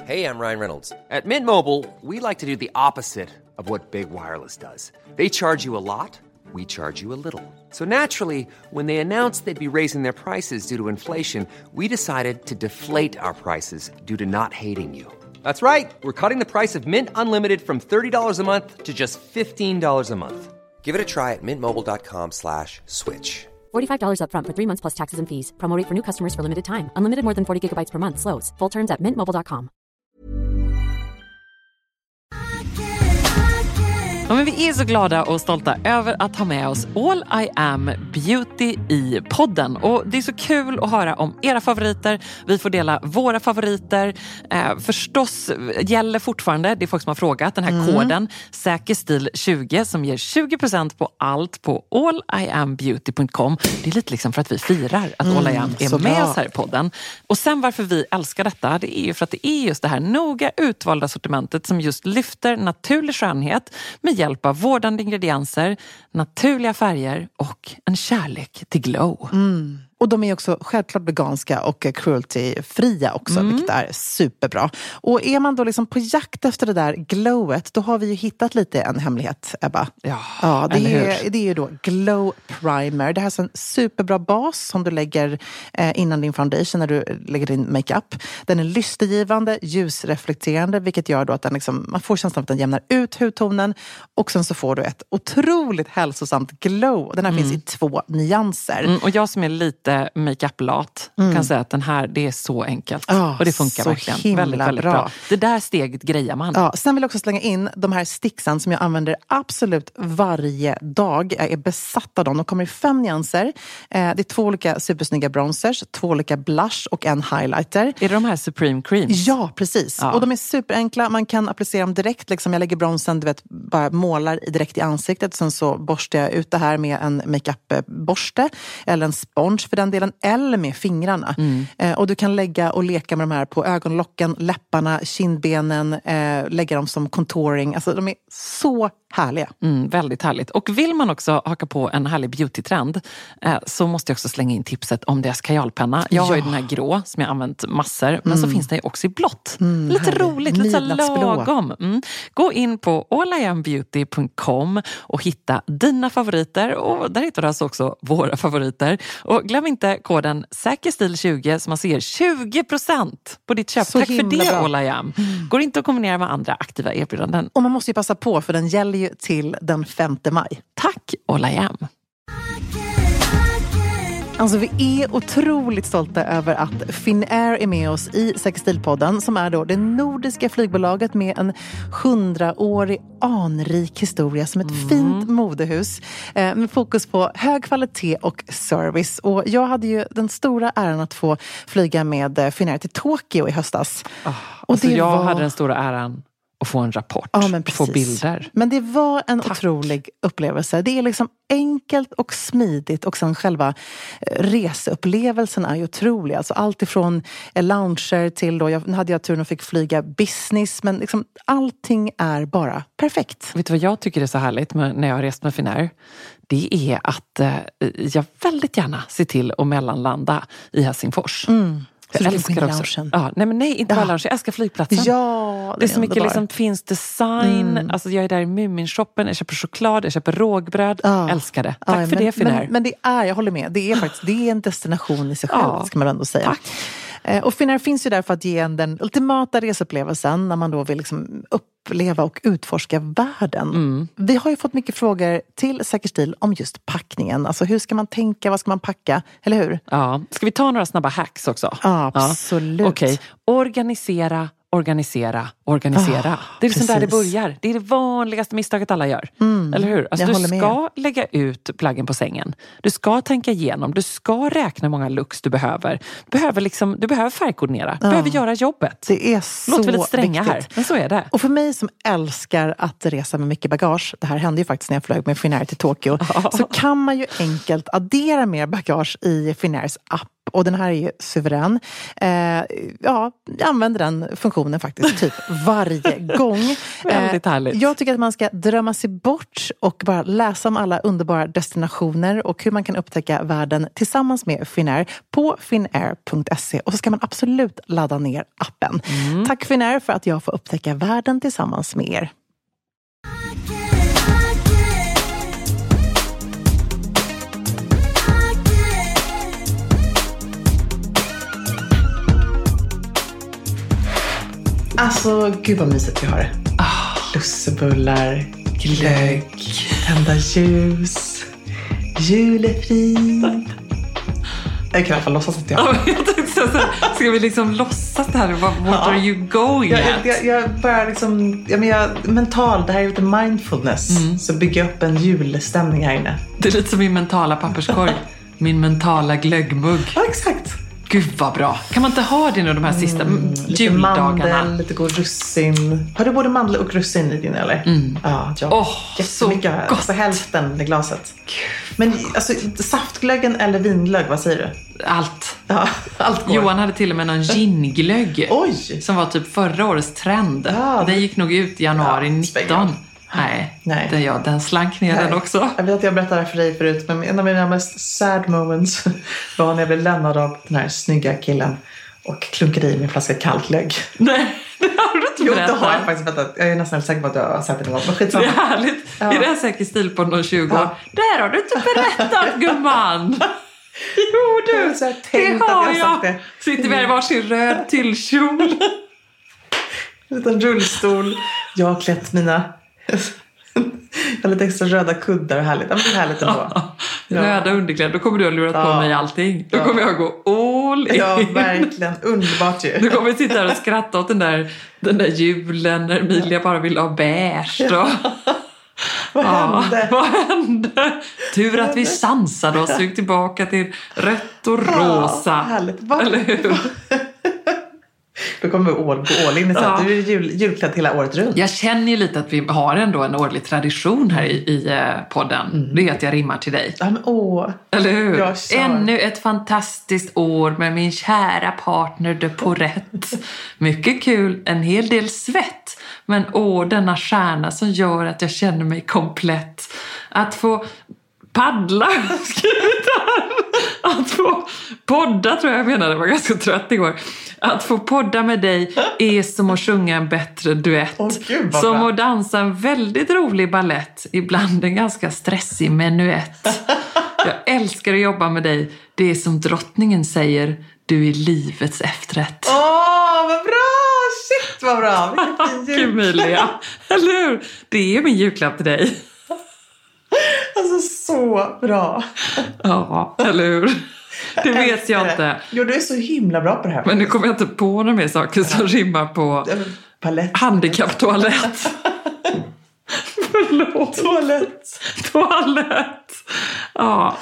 Hey, I'm Ryan Reynolds. At Mint Mobile, we like to do the opposite of what Big Wireless does. They charge you a lot, we charge you a little. So naturally, when they announced they'd be raising their prices due to inflation, we decided to deflate our prices due to not hating you. That's right. We're cutting the price of Mint Unlimited from $30 a month to just $15 a month. Give it a try at mintmobile.com/switch. $45 up front for 3 months plus taxes and fees. Promo rate for new customers for limited time. Unlimited more than 40 gigabytes per month. Slows full terms at mintmobile.com. Ja, men vi är så glada och stolta över att ha med oss All I Am Beauty i podden. Och det är så kul att höra om era favoriter. Vi får dela våra favoriter. Förstås gäller fortfarande, det är folk som har frågat, den här koden SÄKERSTIL20 som ger 20% på allt på alliambeauty.com. Det är lite liksom för att vi firar att All I Am är med oss här i podden. Och sen varför vi älskar detta, det är ju för att det är just det här noga utvalda sortimentet som just lyfter naturlig skönhet med hjälp av vårdande ingredienser, naturliga färger och en kärlek till glow. Och de är också självklart veganska och cruelty-fria också, vilket är superbra. Och är man då liksom på jakt efter det där glowet, då har vi ju hittat lite en hemlighet, Ebba. Ja, det är ju då Glow Primer. Det här är en superbra bas som du lägger innan din foundation när du lägger din makeup. Den är lystergivande, ljusreflekterande, vilket gör då att den liksom, man får känslan att den jämnar ut hudtonen. Och sen så får du ett otroligt hälsosamt glow. Den här finns i 2 nyanser. Och jag som är lite makeup-lat kan säga att den här, det är så enkelt. Och det funkar verkligen. Väldigt, väldigt bra. Det där steget grejar man. Ja, sen vill jag också slänga in de här sticksen som jag använder absolut varje dag. Jag är besatt av dem. De kommer i 5 nyanser. Det är 2 olika supersnygga bronzers, 2 olika blush och en highlighter. Är det de här Supreme Creams? Ja, precis. Ja. Och de är superenkla. Man kan applicera dem direkt. Liksom jag lägger bronzen, du vet, bara målar direkt i ansiktet. Sen så borstar jag ut det här med en makeup-borste eller en sponge för den delen, eller med fingrarna. Och du kan lägga och leka med de här på ögonlocken, läpparna, kindbenen, lägga dem som contouring. Alltså de är så härliga. Väldigt härligt. Och vill man också haka på en härlig beauty-trend så måste jag också slänga in tipset om deras kajalpenna. Jag har ju den här grå som jag använt massor, men så finns det ju också i blått. Lite härligt. Roligt, lite lagom. Gå in på alliambeauty.com och hitta dina favoriter, och där hittar du alltså också våra favoriter. Och glöm inte koden SÄKERSTIL20 som man ser 20% på ditt köp. Så tack för det, bra. All I Am. Går inte att kombinera med andra aktiva erbjudanden. Och man måste ju passa på, för den gäller ju till den 5 maj. Tack, All I Am. Alltså vi är otroligt stolta över att Finnair är med oss i SÄKERSTIL-podden, som är då det nordiska flygbolaget med en 100-årig anrik historia som ett fint modehus med fokus på hög kvalitet och service. Och jag hade ju den stora äran att få flyga med Finnair till Tokyo i höstas. Och alltså jag hade den stora äran och få en rapport, få bilder. Men det var en otrolig upplevelse. Det är liksom enkelt och smidigt, och sen själva reseupplevelsen är ju otrolig. Alltså allt ifrån lounger till då, nu hade jag turen och fick flyga business, men liksom allting är bara perfekt. Vet du vad jag tycker är så härligt när jag har rest med Finnair? Det är att jag väldigt gärna ser till att mellanlanda i Helsingfors. Jag älskar också. Nej, inte bara lounge. Jag älskar flygplatsen. Ja, det är så mycket liksom, finns design. Alltså jag är där i Muminshoppen, jag köper choklad, jag köper rågbröd. Älskar det. Tack för det, Finnair. Men det är, jag håller med, det är faktiskt, det är en destination i sig själv, ska man ändå säga. Tack. Och Finnair finns ju där för att ge en den ultimata reseupplevelsen när man då vill liksom uppleva och utforska världen. Vi har ju fått mycket frågor till SÄKERSTIL om just packningen. Alltså hur ska man tänka, vad ska man packa, eller hur? Ja, ska vi ta några snabba hacks också? Ja, absolut. Okej, organisera. Det är liksom där det börjar. Det är det vanligaste misstaget alla gör. Eller hur? Alltså du ska lägga ut plaggen på sängen. Du ska tänka igenom. Du ska räkna hur många looks du behöver. Du behöver färgkoordinera. Du behöver göra jobbet. Det är så låter vi lite stränga viktigt här, men så är det. Och för mig som älskar att resa med mycket bagage, det här hände ju faktiskt när jag flög med Finnair till Tokyo, så kan man ju enkelt addera mer bagage i Finnairs app och den här är ju suverän. Jag använder den funktionen faktiskt typ varje gång. Väldigt härligt. Jag tycker att man ska drömma sig bort och bara läsa om alla underbara destinationer och hur man kan upptäcka världen tillsammans med Finnair på finnair.se. Och så ska man absolut ladda ner appen. Tack Finnair för att jag får upptäcka världen tillsammans med er. Alltså, gud vad mysigt vi har det. Lussebullar, glögg, tända ljus, julefrid. Jag kan i alla fall låtsas att jag... Jag tänkte så här, ska vi liksom låtsas det här? What are you going at? Jag börjar liksom... mental, det här är lite mindfulness. Så bygga upp en julstämning här inne. Det är lite som min mentala papperskorg. Min mentala glöggmugg. Ja, exakt. Gud vad bra. Kan man inte ha det nu de här sista lite juldagarna? Mandel, lite god russin. Har du både mandel och russin i din eller? Ja, jättemycket. Så gott. Alltså hälften i glaset. Men alltså, saftglöggen eller vinglögg, vad säger du? Allt. Ja, allt går. Johan hade till och med någon ginglögg. Oj! Som var typ förra årets trend. Ja. Den gick nog ut i januari 19. Nej. Den slank ner den också. Jag vet att jag berättade för dig förut, men en av mina mest sad moments var när jag blev lämnad av den här snygga killen och klunkade i min flaska kalklögg. Nej, det har du inte berättat. Jo, det har jag faktiskt berättat. Jag är nästan säker på att jag har sagt det någon gång. Men skitsamma. Det är härligt. Ja. Är det här säkert stil på någon 20 år? Där har du inte berättat, gumman. Jo, du. Det har jag. Sitter vi här i varsin röd tyllkjol. En liten rullstol. Jag har klätt mina... Jag har lite extra röda kuddar och härligt. Ja, men det är härligt ändå. Röda underkläder. Då kommer du att lurat på mig allting. Då kommer jag gå all in. Ja, verkligen. Underbart ju. Du kommer sitta här och skratta åt den där julen när Emilia bara vill ha beige. Vad hände? Vad hände? Tur att vi sansade och såg tillbaka till rött och rosa. Härligt. Eller hur? Då kommer vi gå all in i så att du är julklädd hela året runt. Jag känner ju lite att vi har ändå en årlig tradition här i podden. Det är att jag rimmar till dig. Ja, men eller hur? Ännu ett fantastiskt år med min kära partner de Porrett. Mycket kul, en hel del svett. Men denna stjärna som gör att jag känner mig komplett. Att få paddla, skrivit här. Att få podda, tror jag menade, var ganska trött igår. Att få podda med dig är som att sjunga en bättre duett. Gud, som att dansa en väldigt rolig ballett. Ibland en ganska stressig menuett. Jag älskar att jobba med dig. Det är som drottningen säger, du är livets efterrätt. Vad bra! Shit, vad bra! Tack Emilia. Eller hur? Det är min julklapp till dig. Alltså så bra. Ja, eller hur? Det vet jag inte. Jo, du är så himla bra på det här. Men nu kommer jag inte på några mer saker som rimmar på handikapptoalett. Förlåt. Toalett. Ja,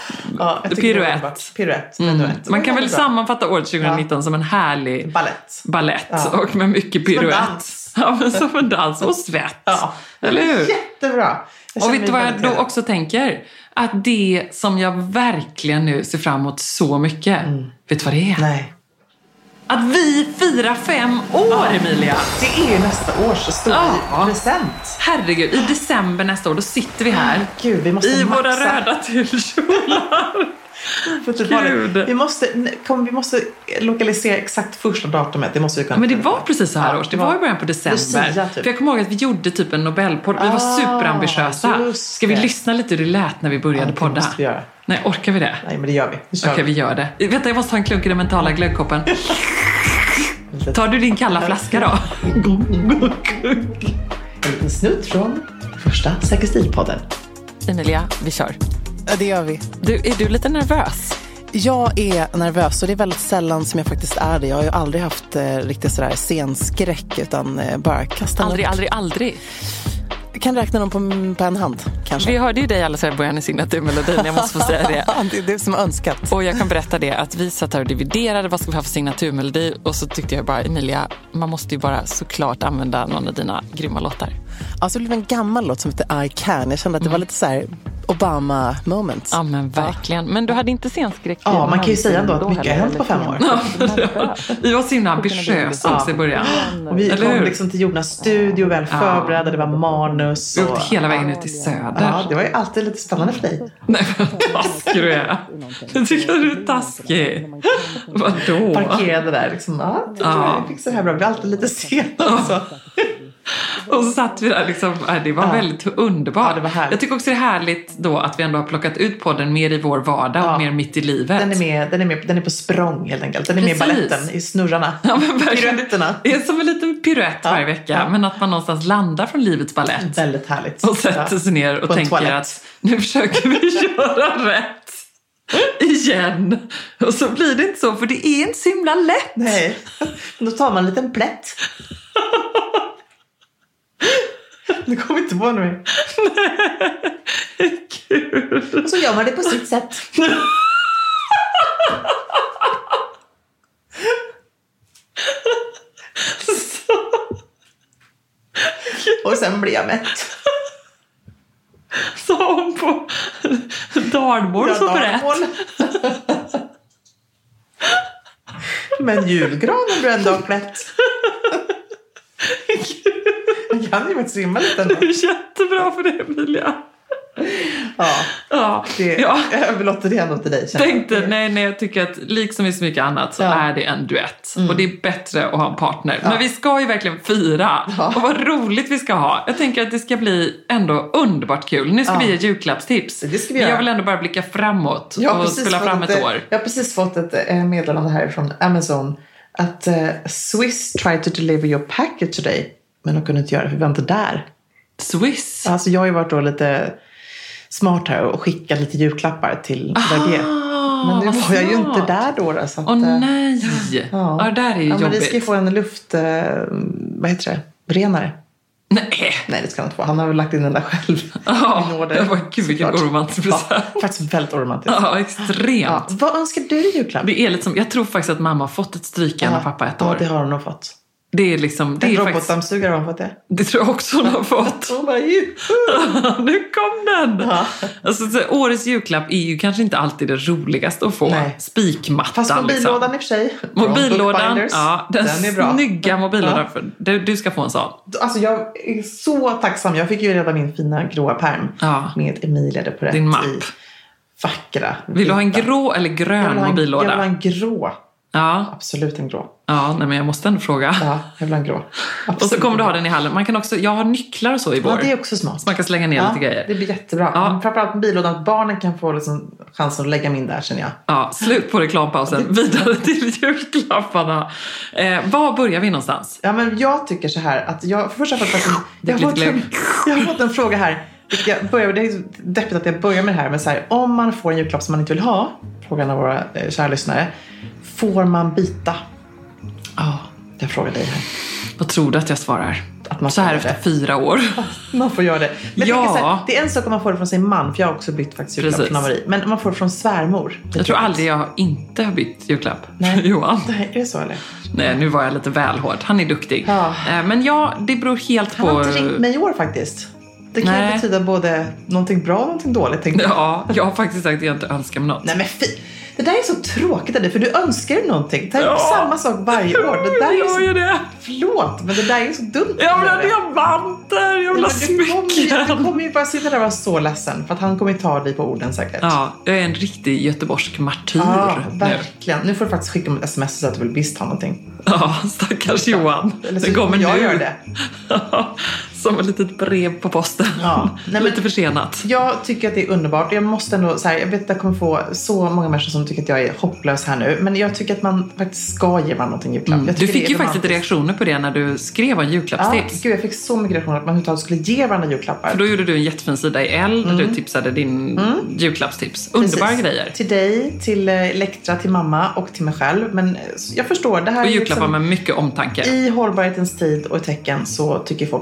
piruett. Man kan väl sammanfatta året 2019 som en härlig ballett och med mycket piruett. Ja, men som en dans och svett. Ja. Eller hur? Jättebra. Och vet du vad jag då också tänker? Att det som jag verkligen nu ser fram emot så mycket. Vet du vad det är? Nej. Att vi firar 5 år, Emilia. Det är nästa års stora present. Herregud, i december nästa år, då sitter vi här. Gud, vi måste i våra röda tyllkjolar. Vi måste lokalisera exakt första datumet. Det måste vi kunna. Men det var precis så här års. Det var i början på december. Lucia, typ. För jag kommer ihåg att vi gjorde typ en Nobelpodd. Vi var superambitiösa. Ska vi lyssna lite hur det lät när vi började podda? Måste vi göra. Nej, orkar vi det? Nej, men det gör vi. Okej, vi gör det. Vänta, jag måste ha en klunk i den mentala glöggkoppen. Tar du din kalla flaska då? En liten snutt från första Säker Stil-podden. Emilia, vi kör. Ja, det gör vi. Är du lite nervös? Jag är nervös och det är väldigt sällan som jag faktiskt är det. Jag har ju aldrig haft riktigt sådär scenskräck utan bara kasta Aldrig. Jag kan räkna dem på en hand, kanske. Vi hörde ju dig alldeles här i början i signaturmelodin, jag måste få säga det. Det är det som är önskat. Och jag kan berätta det, att vi satt här och dividerade, vad ska vi ha för signaturmelodi? Och så tyckte jag bara, Emilia, man måste ju bara såklart använda någon av dina grymma låtar. Alltså det blev en gammal låt som heter I Can. Jag kände att det var lite så här Obama moment. Ja, men verkligen. Men du hade inte scenskräck? Ja, man kan ju säga ändå att mycket har hänt på 5 år. Vi var så himla ambitiösa också i början. Och vi kom liksom till Jonas studio väl förberedda. Det var manus. Vi åkte hela vägen ut till Söder. Ja, det var ju alltid lite spännande för dig. Nej, vad taskig du är. Jag tycker du är taskig. Vadå? Parkerade där liksom. Ja, jag fick så här bra. Vi var alltid lite sent också. Och så satt vi där liksom, det var väldigt underbart. Ja, det var härligt. Jag tycker också det är härligt då att vi ändå har plockat ut podden mer i vår vardag och mer mitt i livet. Den är på språng helt enkelt. Den är med i baletten, i snurrarna. Ja, men piruetterna. Det är som en liten piruett varje vecka. Men att man någonstans landar från livets balett. Väldigt härligt. Och sätter sig ner och tänker att nu försöker vi göra rätt. Igen. Och så blir det inte så, för det är inte så himla lätt. Nej, då tar man en liten plätt. Det kommer inte på nu. Nej, kul. Så gör man det på sitt sätt. Och sen blir jag mätt. Sa hon på dalmål så berätt. Men julgranen blir ändå klätt. Jag kan ju faktiskt rimma lite ändå. Det är jättebra för det, Emilia. Jag överlåter det ändå till dig. Tänkte, nej, jag tycker att liksom i så mycket annat så är det en duett. Och det är bättre att ha en partner. Men vi ska ju verkligen fira. Och vad roligt vi ska ha. Jag tänker att det ska bli ändå underbart kul. Nu ska vi ge julklappstips. Det ska vi göra. Jag vill ändå bara blicka framåt och spela fram ett år. Jag har precis fått ett meddelande här från Amazon att Swiss tried to deliver your package today. Men de kunde inte göra det, för vi var inte där. Swiss? Alltså jag har ju varit då lite smart här och skickat lite julklappar till VG. Men nu var jag ju inte där då. Så att, nej! Ja, det där är ju jobbigt. Men vi ska ju få en vad heter det? Renare. Nej, det ska han inte få. Han har väl lagt in den där själv. Det var gud vilken oromantisk present. Faktiskt väldigt oromantisk. Ja, extremt. Vad önskar du i julklapp? Det är lite som, jag tror faktiskt att mamma har fått ett strykjärn av pappa ett år. Ja, det har hon nog fått. Det är liksom, det en är robotdammsugare har hon fått det. Det tror jag också hon har fått. Hon bara, nu kom den! Ja. Alltså, årets julklapp är ju kanske inte alltid det roligaste att få. Nej. Spikmattan. Fast mobillådan liksom. I och för sig. Mobillådan, den är bra. Snygga mobillådan. Du ska få en sån. Alltså jag är så tacksam. Jag fick ju redan min fina gråa pärm med Emilia det på rätt. Din mapp. Vackra. Vill du ha en grå eller grön mobillåda? Jag vill ha en grå. Ja. Absolut en grå. Ja, nej, men jag måste ändå fråga. Ja, jag vill ha en grå. Absolut. Och så kommer du ha den i hallen. Man kan också, jag har nycklar och så i vår. Ja, det är också smart. Så man kan slänga ner lite grejer. Det blir jättebra. Ja. Framförallt med bilådan att barnen kan få liksom chansen att lägga min där, känner jag. Ja, slut på reklampausen. Vidare till julklapparna. Var börjar vi någonstans? Ja, men jag tycker så här att jag har fått en fråga här. Det är deppigt att jag börjar med det här, men så här, om man får en julklapp som man inte vill ha, frågan av våra kära lyssnare, får man byta? Ja, jag frågar dig här. Vad tror du att jag svarar? Att man så här efter 4 år. Man får göra det. Men så här, det är en sak om man får det från sin man, för jag har också bytt faktiskt julklapp från Marie. Men om man får det från svärmor. Jag tror aldrig jag inte har bytt julklapp. Nej. Johan. Nej, är det så eller? Nej, nu var jag lite väl hård. Han är duktig. Ja. Men det beror helt på... Han har inte ringt mig i år faktiskt. Det kan ju betyda både någonting bra och någonting dåligt, tänkte jag. Ja, jag har faktiskt sagt att jag inte önskar mig något. Nej, men det där är så tråkigt av dig, för du önskar ju någonting. Det är samma sak varje år. Det där är så... det. Förlåt, men det där är så dumt. Jag vill ha diamanter, jag vill ha smycken. Du kommer ju bara sitta där och vara så ledsen, för att han kommer ju ta dig på orden säkert. Ja, jag är en riktig göteborgsk martyr. Ja, verkligen. Nu får du faktiskt skicka ett sms så att du vill visst ha någonting. Ja, stackars Johan. Eller så kommer jag göra det. Som ett litet brev på posten. Ja. Nej, lite försenat. Jag tycker att det är underbart. Jag måste ändå, så här, jag vet att jag kommer få så många människor som tycker att jag är hopplös här nu. Men jag tycker att man faktiskt ska ge varandra någonting julklapp. Du fick ju faktiskt reaktioner på det när du skrev en julklappstips. Ja, gud, jag fick så mycket reaktioner att man överhuvudtaget skulle ge varandra julklappar. För då gjorde du en jättefin sida i L där du tipsade din julklappstips. Underbara grejer. Till dig, till Elektra, till mamma och till mig själv. Men jag förstår, det här och är julklappar liksom, med mycket omtanke. I hållbarhetens tid och i tecken så tycker folk att så här,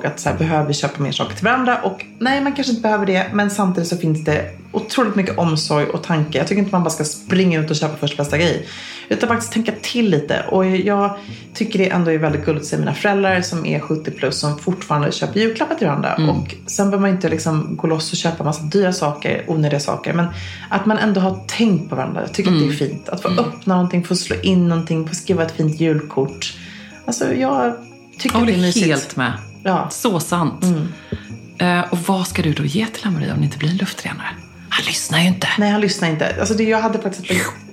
behöver vi köpa mer saker till varandra. Och nej, man kanske inte behöver det. Men samtidigt så finns det otroligt mycket omsorg och tanke. Jag tycker inte man bara ska springa ut och köpa första bästa grej. Utan faktiskt tänka till lite. Och jag tycker det ändå är väldigt gulligt att se mina föräldrar som är 70 plus som fortfarande köper julklappar till varandra. Och sen behöver man inte liksom gå loss och köpa massa dyra saker, onödiga saker. Men att man ändå har tänkt på varandra. Jag tycker att det är fint. Att få öppna någonting, få slå in någonting, få skriva ett fint julkort. Alltså jag tycker att det är mysigt. Helt med. Ja. Så sant. Och vad ska du då ge till Maria om det inte blir en luftrenare? Han lyssnar ju inte. Nej, han lyssnar inte. Alltså jag hade faktiskt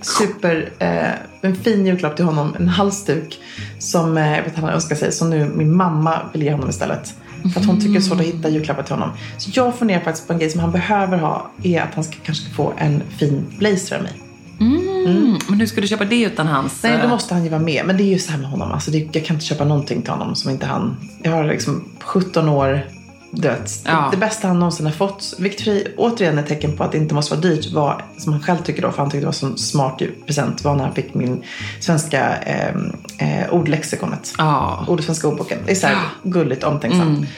en fin julklapp till honom. En halsduk som jag vet han önskar sig. Som nu min mamma vill ge honom istället. För att hon tycker det är svårt att hitta julklappar till honom. Så jag funderar faktiskt på en grej som han behöver ha. Är att han kanske få en fin blazer av mig. Men hur ska du köpa det utan hans... Nej, då måste han ju vara med. Men det är ju så här med honom. Alltså jag kan inte köpa någonting till honom som inte han... Jag har liksom 17 år dött. Ja. Det bästa han någonsin har fått. Vilket återigen är ett tecken på att det inte måste vara dyrt. Var, som han själv tycker då. För han tyckte det var en smart present. Var när han fick min svenska ordlexikonet. Svenska ordboken. Det är så här gulligt omtänksamt.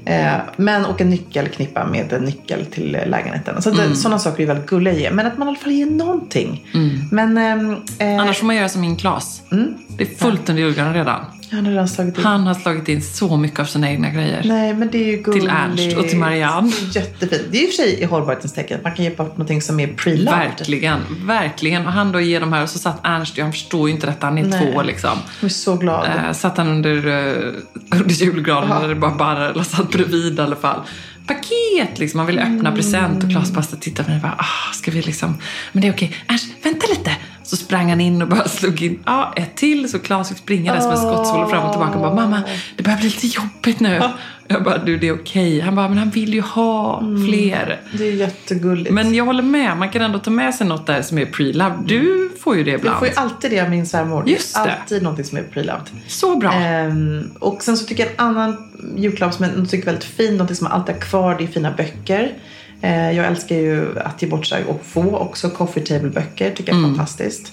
Men och en nyckelknippa med en nyckel till lägenheten. Så sådana saker är väldigt gulliga. Men att man i alla fall ger någonting. Men, annars får man göra som min Klas. Det är fullt under julgranen redan. Han har slagit in så mycket av sina egna grejer. Nej, men det är ju gulligt. Till Ernst och till Marianne. Jättefint. Det är ju för sig i hållbarhetens tecken. Man kan ge bort någonting som är pre-loved. Verkligen. Och han då ger de här och så satt Ernst, han förstår ju inte detta, han är 2 liksom. Jag är så glad. Satt han under julgranen när det bara eller satt bredvid i alla fall. Paket liksom, man vill öppna present och Klas bara tittar på mig och bara, ska vi liksom, men det är okej. Ernst, vänta lite. Så sprang han in och bara slog in ett till. Så Klas fick springa där som en skottsvål fram och tillbaka och bara, mamma, det börjar bli lite jobbigt nu. Jag bara, det är okej. Han bara, men han vill ju ha fler. Det är jättegulligt. Men jag håller med, man kan ändå ta med sig något där som är pre-loved. Du får ju det ibland. Jag får ju alltid det av min svärmor. Just det. Alltid någonting som är pre-loved. Så bra. Och sen så tycker jag en annan julklapp som jag tycker är väldigt fin, någonting som man alltid har kvar, det är fina böcker. Jag älskar ju att ge bort sig och få också coffee table-böcker. Tycker jag är fantastiskt.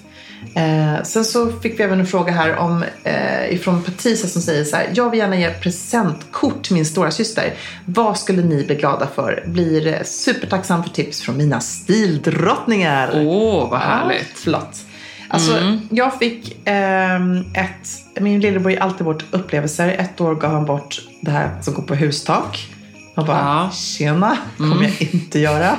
Sen så fick vi även en fråga här om ifrån Patricia som säger så här: jag vill gärna ge presentkort till min stora syster. Vad skulle ni bli glada för? Blir supertacksam för tips från mina stildrottningar. Vad härligt. Flott. Alltså jag fick min lillebror ger alltid bort upplevelser. 1 år gav han bort det här som går på hustak. Och bara, tjena, kommer jag inte göra.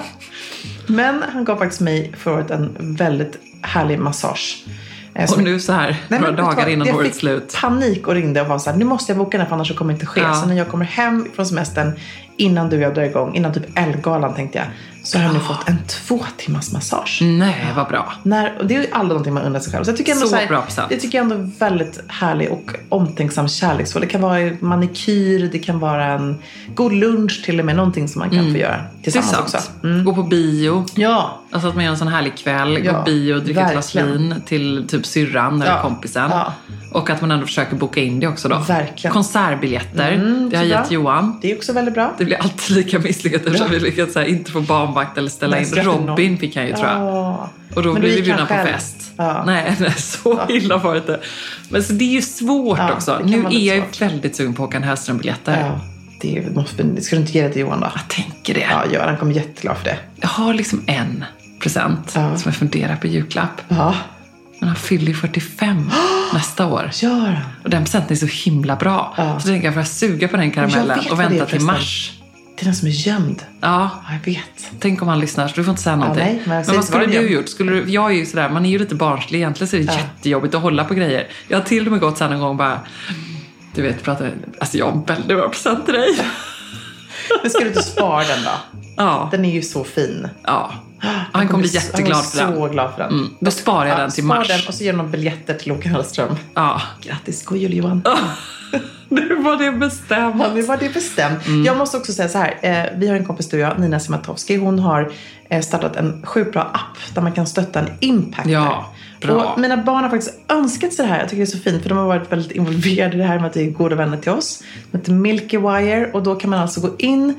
Men han gav faktiskt mig för året en väldigt härlig massage. Och nu så här, några dagar innan årets slut. Jag fick panik och ringde och var så här, nu måste jag boka den för annars så kommer det inte ske. Så när jag kommer hem från semestern, innan du och jag drar igång, innan typ Elgalan tänkte jag, så har jag nu fått en 2 timmars massage. Nej, vad bra. Och det är ju aldrig någonting man undrar sig själv. Så jag tycker ändå så här, bra present. Det tycker jag ändå är väldigt härlig och omtänksam kärleksfull. Det kan vara manikyr, det kan vara en god lunch till och med, någonting som man kan få göra tillsammans också. Gå på bio. Ja. Alltså att man gör en sån härlig kväll, gå på bio, dricka ett glas vin till typ syrran eller kompisen. Ja. Och att man ändå försöker boka in det också då. Verkligen. Konsertbiljetter, det har gett Johan. Det är också väldigt bra. Det blir alltid lika misslyckat eftersom vi lyckats inte få barnvakt eller ställa in. Robin fick han ju, tror jag. Och då blir vi bjudna på fest. Nej, så illa var det inte. Men så det är ju svårt också. Nu är jag ju väldigt sugen på Håkan Hellström-biljetter. Ja. Det ska du inte ge det till Johan då? Jag tänker det. Ja, han kommer jätteglad för det. Jag har liksom en present som jag funderar på julklapp. Ja. Men han fyller ju 45 nästa år. Gör han? Och den presenten är så himla bra. Ja. Så tänker jag, får jag suga på den karamellen och vänta till mars. Det är den som är gömd. Ja, jag vet. Tänk om han lyssnar, så du får inte säga någonting. Nej, men vad skulle du gjort? Jag är ju sådär, man är ju lite barnslig. Egentligen så är det jättejobbigt att hålla på grejer. Jag har till och med gått så här någon gång bara, du vet, jag har en väldigt bra present till dig. Men ska du inte spara den då? Ja. Den är ju så fin. Ja. Han kommer bli jätteglad för den. Han är så glad för den. Då sparar jag den till mars. Den och så ger de några biljetter till Håkan Hellström. Ja. Grattis, god jul Johan. Nu var det bestämt. Ja, nu var det bestämt. Jag måste också säga så här. Vi har en kompis, du och jag, Nina Simatowski. Hon har startat en sjukt bra app där man kan stötta en impactor. Ja, bra. Och mina barn har faktiskt önskat sig det här. Jag tycker det är så fint, för de har varit väldigt involverade i det här med att det är goda vänner till oss. Det heter Milky Wire. Och då kan man alltså gå in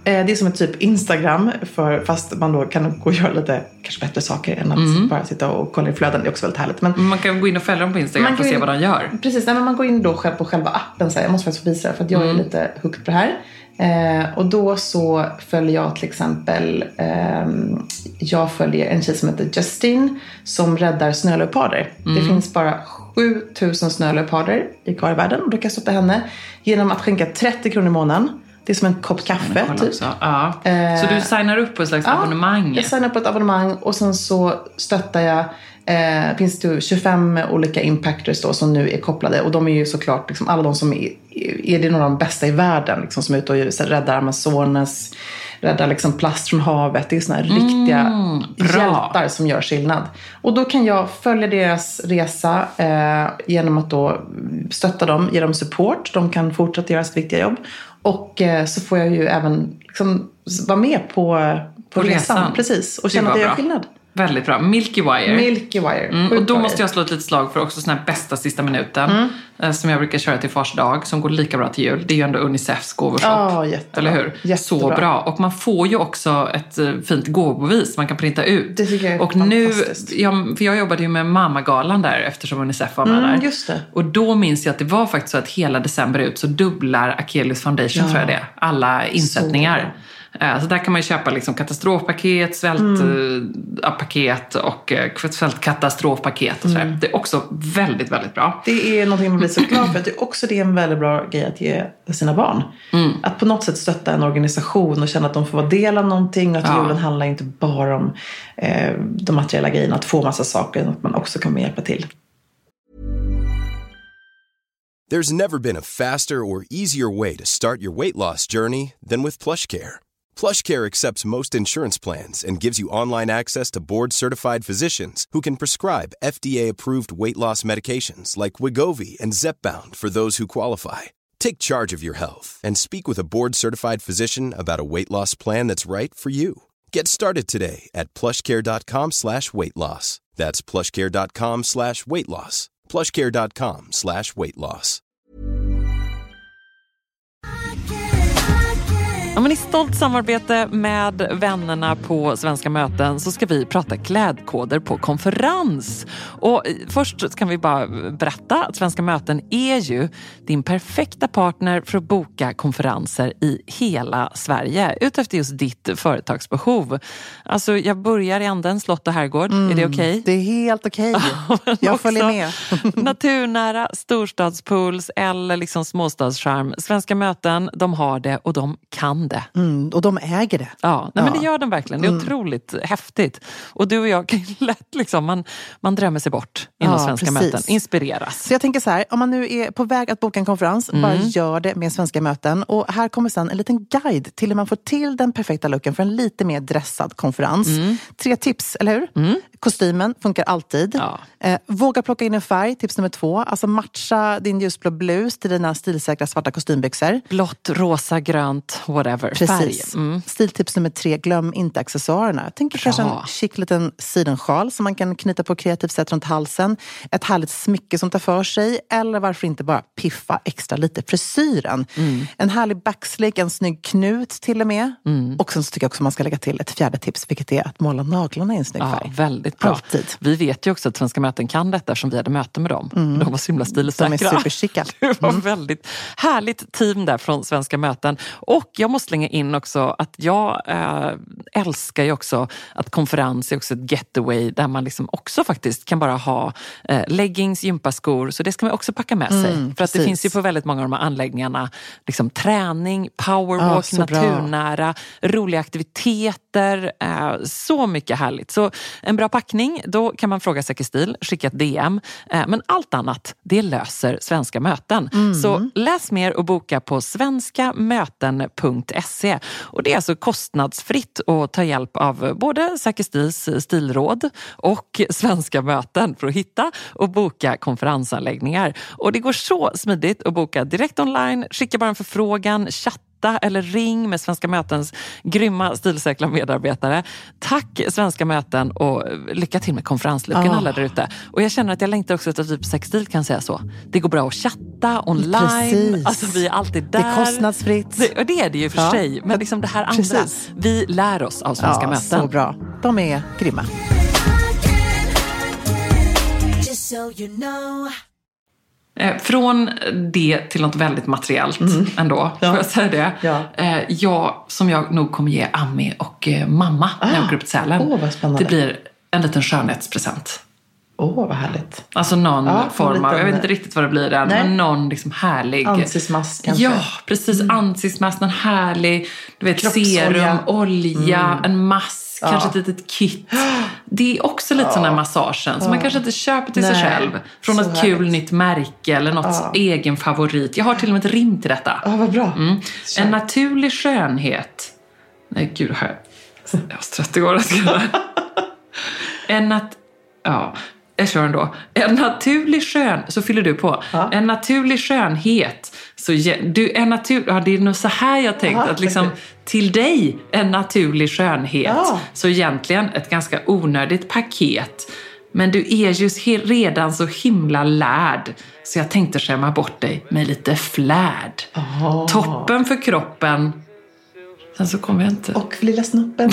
Det är som ett typ Instagram, fast man då kan gå och göra lite kanske bättre saker än att bara sitta och kolla i flöden. Det är också väldigt härligt. Men man kan gå in och följa dem på Instagram för att se vad de gör. Precis, men man går in då själv på själva appen. Så här. Jag måste faktiskt visa det för att jag är lite hooked på det här. Och då så följer jag till exempel jag följer en tjej som heter Justine som räddar snöleoparder. Det finns bara 7000 snöleoparder kvar i världen och då kan jag stötta henne genom att skänka 30 kronor i månaden. Det är som en kopp kaffe typ. Ja. Så du signar upp på ett slags abonnemang? Jag signar på ett abonnemang och sen så stöttar jag finns det 25 olika impactors då som nu är kopplade och de är ju såklart liksom, alla de som är det några av de bästa i världen liksom, som är ute och räddar Amazonas, räddar liksom plast från havet. Det är såna här riktiga hjältar som gör skillnad. Och då kan jag följa deras resa genom att då stötta dem, ge dem support. De kan fortsätta göra sitt viktiga jobb. Och så får jag ju även liksom vara med på resan. Precis, och känna att jag gör skillnad. Väldigt bra. Milky Wire. Och då måste jag slå ett litet slag för också sån här bästa sista minuten. Som jag brukar köra till Fars dag. Som går lika bra till jul. Det är ju ändå Unicefs gåvoshop. Eller hur? Jättebra. Så bra. Och man får ju också ett fint gåvobevis. Man kan printa ut. Det tycker jag är och fantastiskt. Nu, för jag jobbade ju med Mammagalan där. Eftersom Unicef var med där. Just det. Och då minns jag att det var faktiskt så att hela december ut så dubblar Akelius Foundation tror jag det. Alla insättningar. Så där kan man ju köpa liksom katastrofpaket, svältpaket och svältkatastrofpaket och sådär. Det är också väldigt, väldigt bra. Det är någonting man blir så glad för. Det är också en väldigt bra grej att ge sina barn. Att på något sätt stötta en organisation och känna att de får vara del av någonting. Att julen handlar inte bara om de materiella grejerna, att få massa saker, utan att man också kan hjälpa till. There's never been a faster or easier way to start your weight loss journey than with PlushCare. PlushCare accepts most insurance plans and gives you online access to board-certified physicians who can prescribe FDA-approved weight loss medications like Wegovy and Zepbound for those who qualify. Take charge of your health and speak with a board-certified physician about a weight loss plan that's right for you. Get started today at plushcare.com/weightloss. That's plushcare.com/weightloss. plushcare.com/weightloss. Ja, men i stolt samarbete med vännerna på Svenska möten så ska vi prata klädkoder på konferens. Och först kan vi bara berätta att Svenska möten är ju din perfekta partner för att boka konferenser i hela Sverige utefter just ditt företagsbehov. Alltså jag börjar i änden slott och herrgård. Är det okej? Det är helt okej. Jag följer med. Naturnära, storstadspools eller liksom småstadscharm. Svenska möten, de har det och de kan det. Och de äger det. Ja, men det gör de verkligen. Det är otroligt häftigt. Och du och jag kan lätt liksom, man drömmer sig bort inom Svenska möten. Inspireras. Så jag tänker så här, om man nu är på väg att boka en konferens, bara gör det med Svenska möten. Och här kommer sedan en liten guide till hur man får till den perfekta looken för en lite mer dressad konferens. 3 tips, eller hur? Kostymen funkar alltid. Våga plocka in en färg, tips nummer 2. Alltså matcha din ljusblå blus till dina stilsäkra svarta kostymbyxor. Blått, rosa, grönt, whatever. Precis. Stiltips nummer 3, glöm inte accessoarerna. Jag tänker kanske en chic liten sidensjal som man kan knyta på kreativt sätt runt halsen. Ett härligt smycke som tar för sig. Eller varför inte bara piffa extra lite frisyren. En härlig backslick, en snygg knut till och med. Och sen så tycker jag också man ska lägga till ett 4:e tips, vilket är att måla naglarna i en snygg färg. Väldigt bra. Alltid. Vi vet ju också att Svenska möten kan detta som vi hade möte med dem. De var så himla stilsäkra. De är superchicka. Det var väldigt härligt team där från Svenska möten. Och jag måste slänga in också att jag älskar ju också att konferens är också ett getaway där man liksom också faktiskt kan bara ha leggings, gympaskor, så det ska man också packa med sig. För att det finns ju på väldigt många av de här anläggningarna liksom träning, powerwalk, naturnära, roliga aktiviteter, så mycket härligt. Så en bra packning, då kan man fråga Säker stil, skicka ett DM. Men allt annat, det löser Svenska möten. Så läs mer och boka på svenskamöten.se. Och det är alltså kostnadsfritt att ta hjälp av både Säker stils stilråd och Svenska möten för att hitta och boka konferensanläggningar. Och det går så smidigt att boka direkt online, skicka bara en förfrågan, chatta chatta eller ring med Svenska Mötens grymma stilsäkra medarbetare. Tack Svenska Möten och lycka till med konferenslucken alla där ute. Och jag känner att jag längtar också till typ Sexstil kan säga så. Det går bra att chatta online. Precis. Alltså vi är alltid där. Det är kostnadsfritt. Det är det ju för sig. Men liksom det här andra. Vi lär oss av Svenska Möten. Så bra. De är grymma. Från det till något väldigt materiellt ändå, får jag säga det. Ja. Som jag nog kommer ge Ami och mamma när jag går upp till Sälen. Vad spännande. Det blir en liten skönhetspresent. Vad härligt. Alltså någon form av, jag vet inte riktigt vad det blir än, men någon liksom härlig. Ansismask kanske. Ja, precis. Ansismask, en härlig, du vet, serum, olja, en mask. Kanske ett litet kit. Det är också lite sån här massagen som man kanske inte köper till sig själv. Från ett kul nytt märke eller något egen favorit. Jag har till och med ett rim till detta. Vad bra. En naturlig skönhet. Nej, gud, här. Jag var trött igår. Jag kör ändå. En naturlig så fyller du på. En naturlig skönhet. Så du är det är nog så här jag tänkt att liksom till dig en naturlig skönhet. Så egentligen ett ganska onödigt paket. Men du är ju redan så himla lärd. Så jag tänkte skämma bort dig med lite flärd. Toppen för kroppen. Sen så kommer jag inte. Och för lilla snoppen.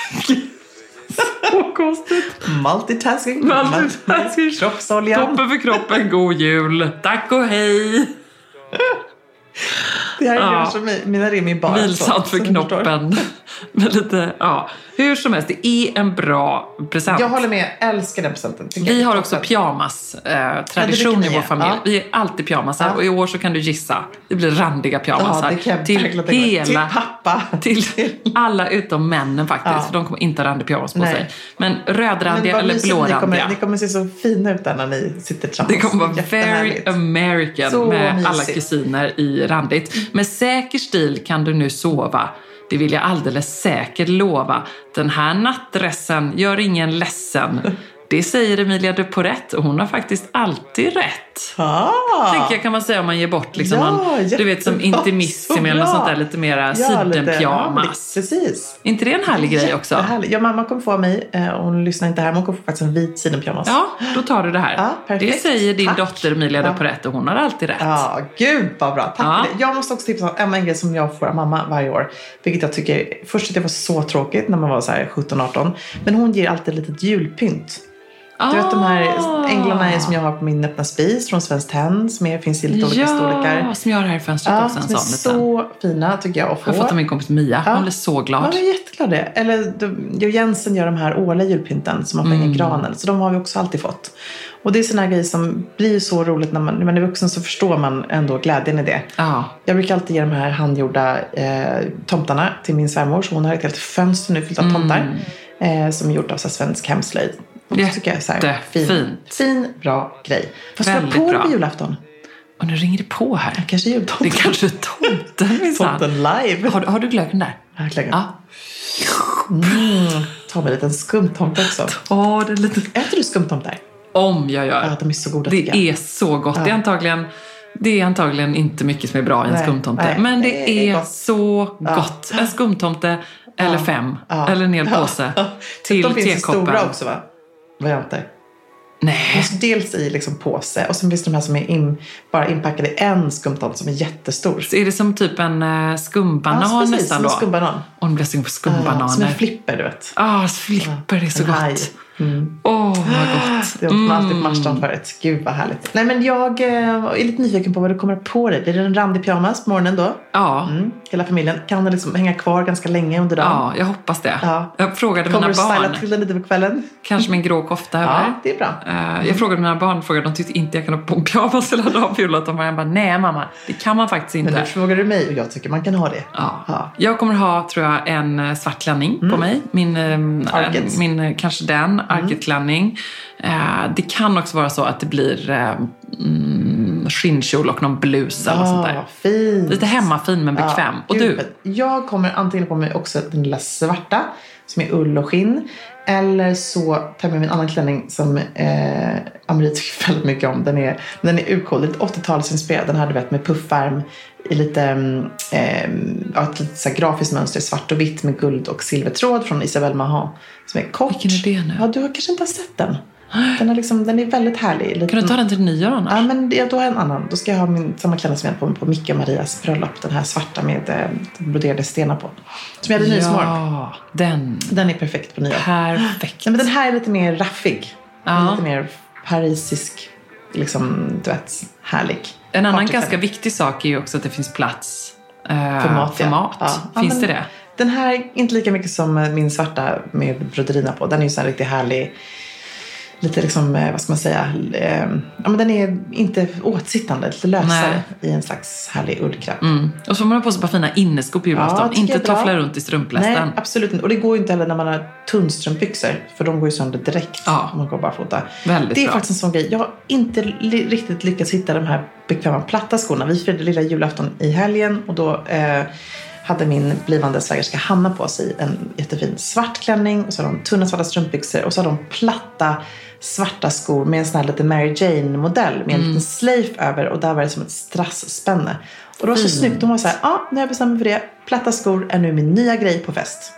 Så konstigt. Multitasking. Kroppsoljan. Toppen för kroppen, god jul. Tack och hej. Det här är som mina rim i bara. Vilsamt för knoppen. Men lite, hur som helst, det är en bra present. Jag håller med, jag älskar den presenten. Vi har också pyjamas-tradition i vår familj. Vi är alltid pyjamasar. Och i år så kan du gissa. Det blir randiga pyjamasar. Till pappa. Till alla utom männen faktiskt. För de kommer inte ha randig pyjamas på sig. Men rödrandiga eller blårandiga. Ni kommer se så fina ut där när ni sitter tillsammans. Det kommer vara very American så med mysigt. Alla kusiner i randigt. Med säker stil kan du nu sova. Det vill jag alldeles säkert lova. Den här nattdressen gör ingen ledsen. Det säger Emilia de Porrett och hon har faktiskt alltid rätt. Tänker jag kan man säga om man ger bort liksom du vet som intimissimi eller något sånt där lite mera sidenpyjamas. Precis. Inte det en härlig grej också? Ja, mamma kommer få mig och hon lyssnar inte här, men hon kommer få faktiskt en vit sidenpyjamas. Ja, då tar du det här. Perfekt. Det säger din dotter Emilia de Porrett och hon har alltid rätt. Ja, gud vad bra. Tack för det. Jag måste också tipsa om en grej som jag får av mamma varje år. Vilket jag tycker, först att det var så tråkigt när man var så här 17-18. Men hon ger alltid ett litet julpynt. Du vet de här änglarna som jag har på min öppna spis från Svenskt Tenn som finns i lite olika storlekar. Ja, som jag har här i fönstret också. Som är så fina tycker jag att få. Jag har fått av min kompis Mia. Hon blir så glad. Ja, jag är jätteglad det. Eller Jensen gör de här årliga julpynten som man får hänga i granen. Så de har vi också alltid fått. Och det är såna här grejer som blir så roligt när man är vuxen, så förstår man ändå glädjen i det. Jag brukar alltid ge de här handgjorda tomtarna till min svärmor. Så hon har ett helt fönster nu fyllt av tomtar. Som är gjort av så svensk hemslöjd. Det tycker jag är så här fin, bra grej. Vad ska jag på på julafton? Och nu ringer det på här. Kanske jultomten. Det är kanske tomten. Tomten live. Har du glöggen där? Jag har glöggen. Ta med en liten skumtomte också. Äter du skumtomtar? Om jag gör. Ja, de är så goda. Det är så gott. Det är antagligen inte mycket som är bra i en skumtomte. Men det är så gott. En skumtomte eller 5. Eller en hel påse. Till tekoppen. De finns stora också, va? Varianter. Nej. Dels i liksom påse. Och sen finns de här som är bara inpackade i en skumtomte som är jättestor. Så är det som typ en skumbanan nästan då? Ja, skumbanan. Och de blir som skumbananer. Som en flipper, du vet. Flipper, det är så gott. Vad gott. Det har man alltid marstånd förut. Gud vad härligt. Nej, men jag är lite nyfiken på vad du kommer på dig. Blir det en randig pyjamas på morgonen då? Ja. Hela familjen. Kan den liksom hänga kvar ganska länge under dagen? Ja, jag hoppas det. Jag frågade mina barn. Kommer du styla till den lite på kvällen? Kanske min grå kofta över. Ja, det är bra. Jag frågade mina barn, de tyckte inte jag kan ha på en pyjamas hela dagen. De bara, nej mamma, det kan man faktiskt inte. Men nu frågar du mig och jag tycker man kan ha det. Ja. Jag kommer ha, tror jag, en svart klänning på mig. Min kanske den, arket-klänning. Det kan också vara så att det blir skinnkjol och någon blus eller sånt där. Fint. Lite hemmafin men bekväm. Och du? Jag kommer antingen på mig också den lilla svarta som är ull och skinn. Eller så tar jag med min annan klänning som Amarie tycker väldigt mycket om. Den är urcool, lite 80-talsinspirerad. Den här du vet med puffärm i lite, ett lite så här grafiskt mönster, svart och vitt med guld och silvertråd från Isabelle Marant. Som är kort. Vilken är det nu? Ja, du har kanske inte sett den. Den är väldigt härlig. Lite, kan du ta den till nyår annars? Ja, men då har jag en annan. Då ska jag ha samma klänning som jag hade på Micke och Marias bröllop. Den här svarta med broderade stenar på. Som jag hade nyårsmorgon. Ja, den är perfekt på nyår. Perfekt. Ja, men den här är lite mer raffig. Ja. Lite mer parisisk. Liksom, du vet, härlig. En annan ganska viktig sak är ju också att det finns plats för mat. Ja. Finns det? Den här är inte lika mycket som min svarta med broderina på. Den är ju så här riktigt härlig. Lite liksom, vad ska man säga, men den är inte åtsittande, lite lösare. Nej. I en slags härlig ullkräpp. Och så får man ha på sig bara fina inneskor på julafton. Inte toffla runt i strumplästen. Nej, absolut inte. Och det går ju inte heller när man har tunnstrumpbyxor, för de går ju sönder direkt om man går barfota. Väldigt det är bra. faktiskt en sån grej. Jag har inte riktigt lyckats hitta de här bekväma platta skorna. Vi firade lilla julafton i helgen och då hade min blivande svägerska Hanna på sig en jättefin svart klänning och så har de tunna svarta strumpbyxor och så har de platta svarta skor med en sån här lite Mary Jane-modell med en liten slave över och där var det som ett strassspänne. Och det var så snyggt. De var så här, nu har jag bestämt mig för det. Platta skor är nu min nya grej på fest.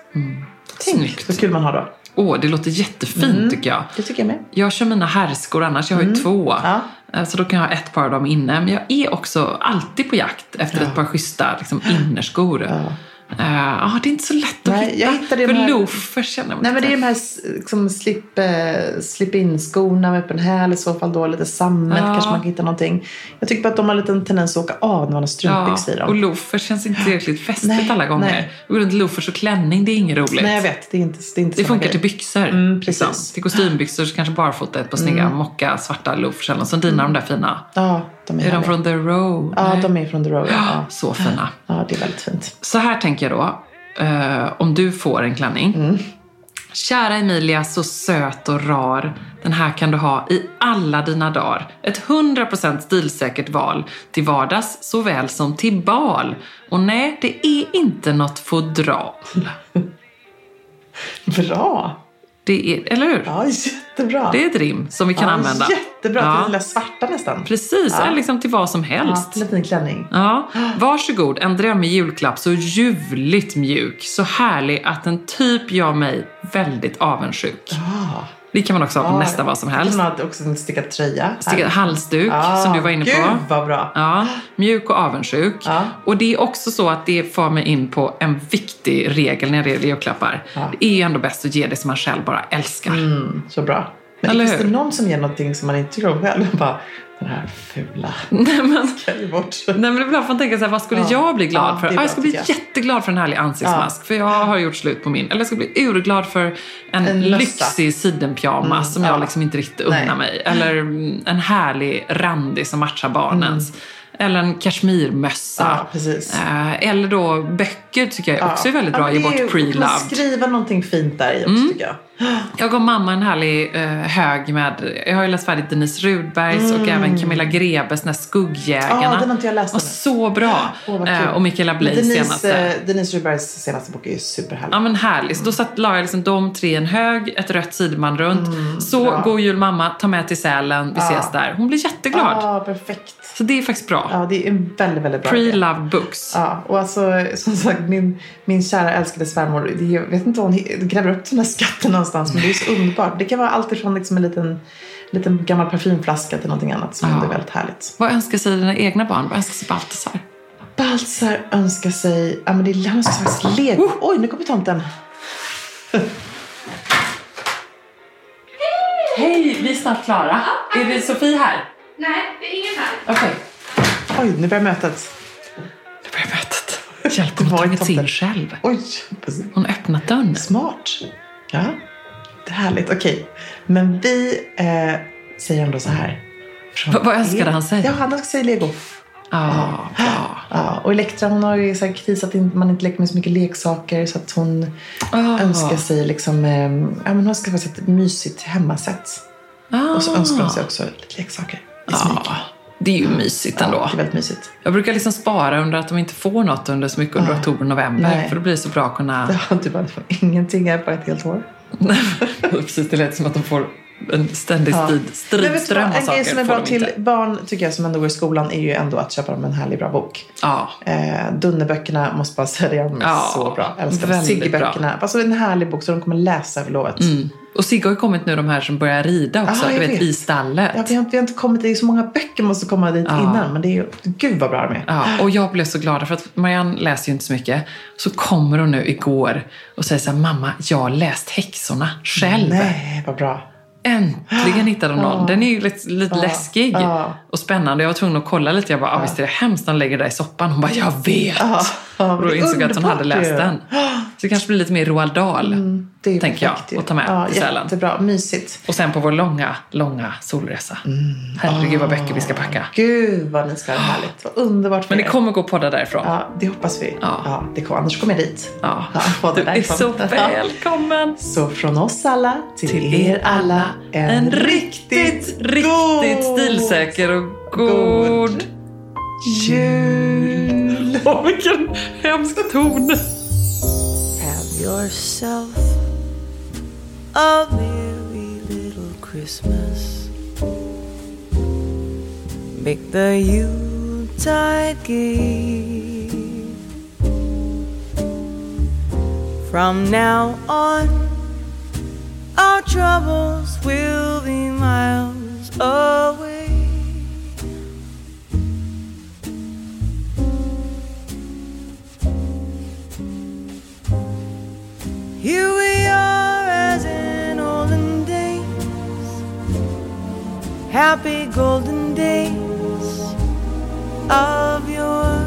Tänk så kul man har då. Det låter jättefint tycker jag. Det tycker jag med. Jag kör mina herrskor annars, jag har ju 2. Så då kan jag ha ett par av dem inne. Men jag är också alltid på jakt efter ett par schyssta liksom, innerskor. Det är inte så lätt att hitta. Jag hittade för loafers känner man. Nej, men det är de här liksom, slip-in-skorna med öppen häl i så fall då. Lite sammet kanske man kan hitta någonting. Jag tycker bara att de har lite en tendens att åka av när man har strumpbyxor i dem. Och loafers känns inte tillräckligt festligt alla gånger. Och runt loafers och klänning, det är inget roligt. Nej, jag vet. Det är inte det funkar till byxor. Precis. Liksom. Till kostymbyxor så kanske barfota ett på snygga mocka svarta loafers eller så dina de där fina. Ja, de är de från The Row? Ja, de är från The Row. Ja. Så fina. Ja, det är väldigt fint. Så här tänker jag då. Om du får en klänning. Kära Emilia, så söt och rar. Den här kan du ha i alla dina dagar. Ett 100% stilsäkert val. Till vardags såväl som till bal. Och nej, det är inte något fodral. Bra. Det är, eller hur? Ja, jättebra. Det är ett rim som vi kan använda. Jättebra, till lilla svarta nästan. Precis, eller liksom till vad som helst. Ja, lite en klänning. Ja, varsågod, en drömmig julklapp. Så ljuvligt mjuk. Så härlig att den typ gör mig väldigt avundsjuk. Det kan man också ha på nästa vad som helst. Man har också en stickad tröja. Stickad halsduk som du var inne på. Gud vad bra. Ja, mjuk och avundsjuk. Och det är också så att det får mig in på en viktig regel när det gäller julklappar. Det är ju ändå bäst att ge det som man själv bara älskar. Så bra. Men finns det någon som ger någonting som man inte tycker om själv? Bara, den här fula. Nej men det är bra för att tänka så här, vad skulle jag bli glad för? Jag skulle bli jätteglad för en härlig ansiktsmask. För jag har gjort slut på min. Eller jag skulle bli urglad för en lyxig sidenpyjamas som jag liksom inte riktigt unnar mig. Eller en härlig randig som matchar barnens. Eller en kashmirmössa. Eller då böcker tycker jag också är väldigt bra. Ge bort pre-loved. Skriva någonting fint där i också tycker jag. Jag gav mamma en härlig hög med, jag har ju läst färdigt Denise Rudbergs och även Camilla Grebes, den här Skuggjägarna. Ja, den har inte jag läst. Och så bra. Och Michaela Blaise senaste. Denise Rudbergs senaste bok är ju superhärlig. Ja men härligt. Så då la jag liksom de 3 i en hög, ett rött sidband runt. Så god jul mamma, ta med till Sälen, vi ses där. Hon blir jätteglad. Ja, perfekt. Så det är faktiskt bra. Ja, det är en väldigt, väldigt bra. Pre-loved books. Ja, och alltså som sagt min kära älskade svärmor, jag vet inte vad hon gräver upp den här skatten någonstans, men det är så underbart. Det kan vara allt ifrån liksom en liten gammal parfymflaska till någonting annat som är väldigt härligt. Vad önskar sig dina egna barn? Vad önskar sig Baltasar? Baltasar önskar sig, men det är faktiskt Lego. Oj, nu kommer tomten. Hej, vi är snart klara. Är det Sofie här? Nej, det är ingen här. Okej. Oj, nu börjar mötet. Hjälp, hon har tagit sig in själv. Oj, hon har öppnat dörren. Smart. Ja, det är härligt. Okej. Men vi säger ändå så här. Vad önskade han sig? Ja, han ska säga Lego. Ja, och Elektra, hon har ju så här kris att man inte leker med så mycket leksaker, så att hon önskar sig liksom, hon ska få ett mysigt hemmasätt. Och så önskar hon sig också lite leksaker i smyg. Det är ju mysigt ändå. Ja, det är väldigt mysigt. Jag brukar liksom spara under att de inte får något under så mycket under oktober, november. Nej. För det blir så bra att kunna... Ja, du bara får ingenting här på ett helt år. Precis, det lät som att de får en ständig stridström av saker. En grej som är bra till barn tycker jag som ändå går i skolan är ju ändå att köpa dem en härlig bra bok. Ja. Dunnerböckerna måste bara säga de är så bra. Jag älskar Sigge-böckerna. Alltså en härlig bok så de kommer läsa över lovet. Och Sigge har ju kommit nu, de här som börjar rida också, jag vet, i stallet. Ja, vi har inte kommit, det är så många böcker måste komma dit innan, men det är ju, gud vad bra de är. Ja, och jag blev så glad för att Marianne läser ju inte så mycket. Så kommer hon nu igår och säger så här: mamma, jag har läst Häxorna själv. Nej, vad bra. Äntligen hittade de någon. Den är ju lite läskig och spännande. Jag var tvungen att kolla lite. Jag bara, visst är det hemskt när de lägger det i soppan. Hon bara, jag vet. Och då insåg jag att hon hade läst den. Så det kanske blir lite mer Roald Dahl, tänker jag, att ta med till Sälen. Jättebra, mysigt. Och sen på vår långa solresa. Herregud vad böcker vi ska packa. Gud vad ni ska ha härligt. Vad underbart för Men det kommer gå podda därifrån. Ja, det hoppas vi. Ja. Det kommer, annars kommer jag dit. Ja. Du är så välkommen. Så från oss alla till er alla en riktigt stilsäker och god jul. Åh, vilken hemsk ton. Have yourself a merry little Christmas. Make the Yuletide gay. From now on, our troubles will be miles away. Here we are as in olden days, happy golden days of yore.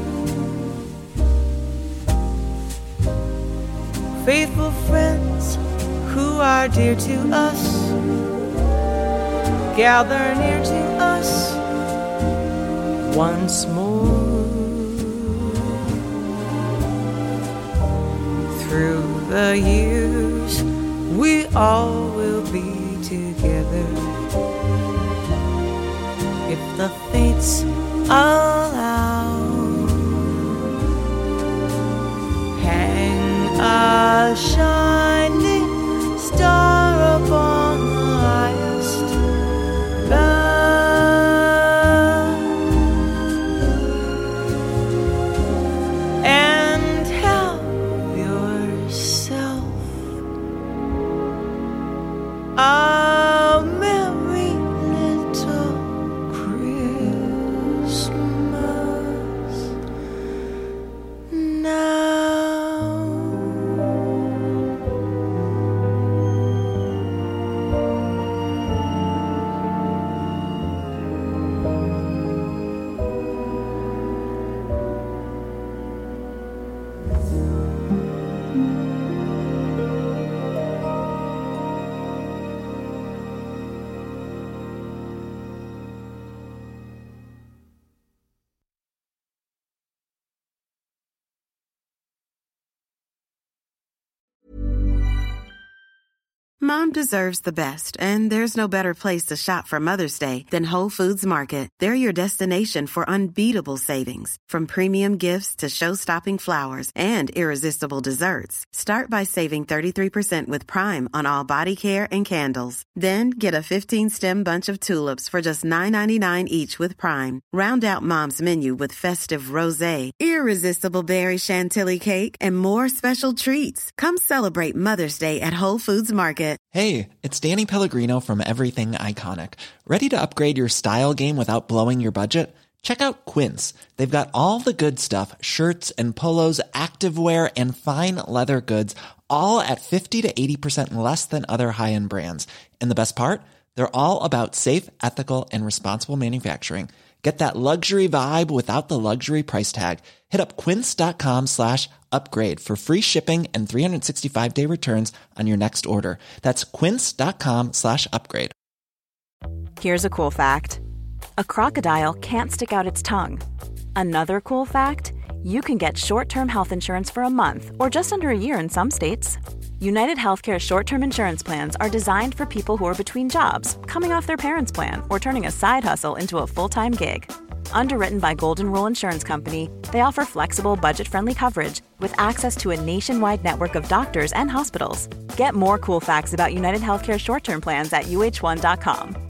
Faithful friends who are dear to us, gather near to us once more. Through the years we all will be together, if the fates allow. Hang a shining star upon the highest bough, and have yourself a merry little Christmas now. Mom deserves the best, and there's no better place to shop for Mother's Day than Whole Foods Market. They're your destination for unbeatable savings, from premium gifts to show-stopping flowers and irresistible desserts. Start by saving 33% with Prime on all body care and candles. Then get a 15-stem bunch of tulips for just $9.99 each with Prime. Round out Mom's menu with festive rosé, irresistible berry chantilly cake, and more special treats. Come celebrate Mother's Day at Whole Foods Market. Hey, it's Danny Pellegrino from Everything Iconic. Ready to upgrade your style game without blowing your budget? Check out Quince. They've got all the good stuff, shirts and polos, activewear, and fine leather goods, all at 50 to 80% less than other high-end brands. And the best part? They're all about safe, ethical, and responsible manufacturing. Get that luxury vibe without the luxury price tag. Hit up quince.com/upgrade for free shipping and 365-day returns on your next order. That's quince.com/upgrade. Here's a cool fact. A crocodile can't stick out its tongue. Another cool fact, you can get short-term health insurance for a month or just under a year in some states. United Healthcare short-term insurance plans are designed for people who are between jobs, coming off their parents' plan, or turning a side hustle into a full-time gig. Underwritten by Golden Rule Insurance Company, they offer flexible, budget-friendly coverage with access to a nationwide network of doctors and hospitals. Get more cool facts about United Healthcare short-term plans at uh1.com.